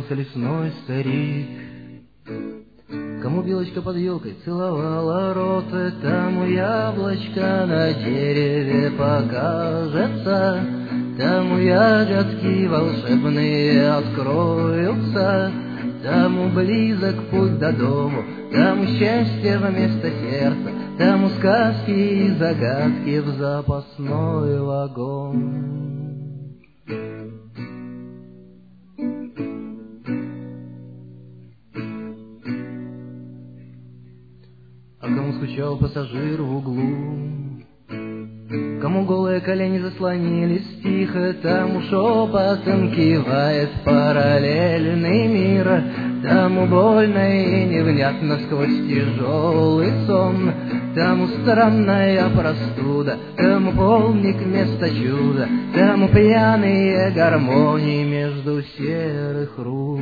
Появился лесной старик. Кому белочка под елкой целовала рот, тому яблочко на дереве покажется, тому ягодки волшебные откроются, тому близок путь до дому, тому счастье вместо сердца, тому сказки и загадки в запасной вагон. А кому скучал пассажир в углу, кому голые колени заслонились тихо, тому шепотом кивает параллельный мир, тому больно и невнятно сквозь тяжелый сон, тому странная простуда, тому полник вместо чуда, тому пьяные гармонии между серых рук.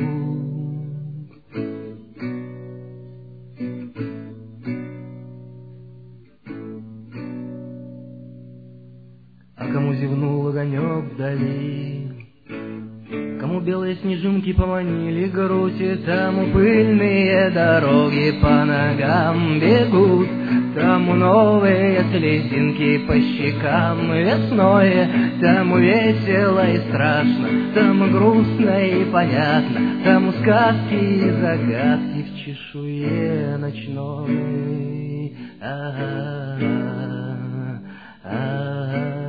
А кому зевнул огонек вдали, кому белые снежинки поманили грудь, тому пыльные дороги по ногам бегут, тому новые слезинки по щекам весной, тому весело и страшно, тому грустно и понятно, тому сказки и загадки в чешуе ночной. А-а-а-а-а.